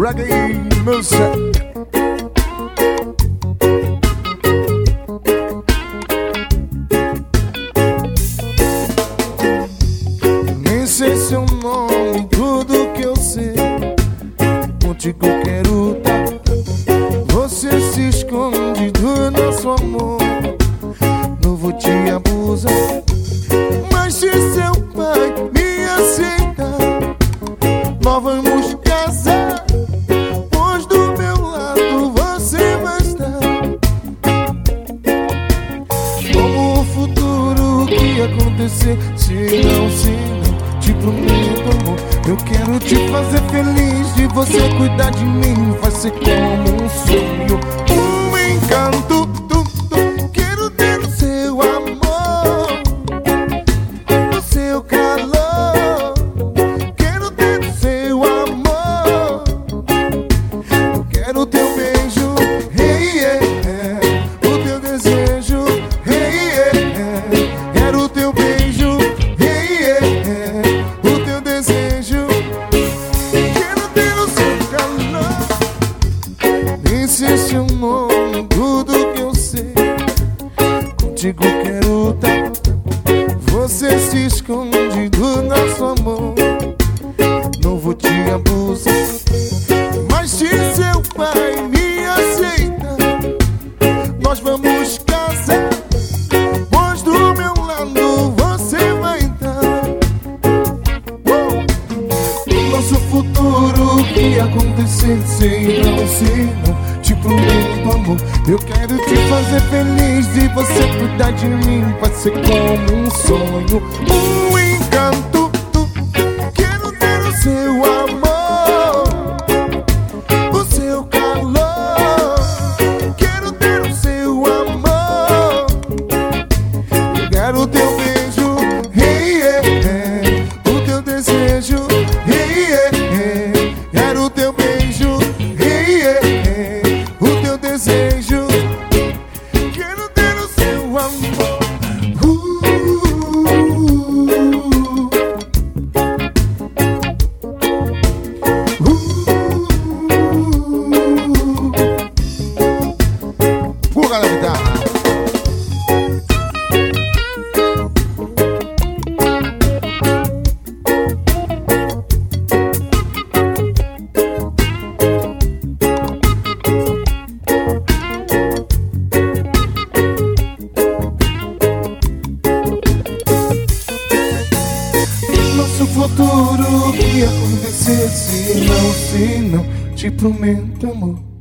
Reggae music. Nem sei seu nome, tudo que eu sei, contigo quero dar. Você se esconde do nosso amor, não vou te abusar. Mas se seu pai me aceitar, nós vamos casar, pois do meu lado você vai estar. Como o futuro, o que acontecer, se não, te prometo, amor, eu quero te fazer feliz. De você cuidar de mim vai ser como um sonho, um encanto. Quero ter o seu amor, o seu calor. Quero ter o seu amor, eu quero o teu beijo, hey, yeah. O teu desejo, hey, yeah. Quero o teu beijo, hey, yeah. O teu desejo. Quero ter o seu calor. Nem sei seu nome, tudo que eu sei, contigo quero dar. Você se esconde do nosso amor, não vou te abusar. Mas se seu pai me aceita, nós vamos casar, pois do meu lado você vai estar. Nosso futuro, o que acontecer, sei não, te prometo, amor, eu quero te fazer feliz. De você cuidar de mim vai ser como um sonho, um encanto. Quero ter o seu amor, o seu calor. Quero ter o seu amor, eu quero o teu beijo, hey, yeah. O teu desejo, hey, yeah. Quero o teu beijo, hey, yeah. O teu desejo. Quero ter o seu amor. Buga na guitarra. Nosso futuro, o que acontecer, se não, te prometo, amor,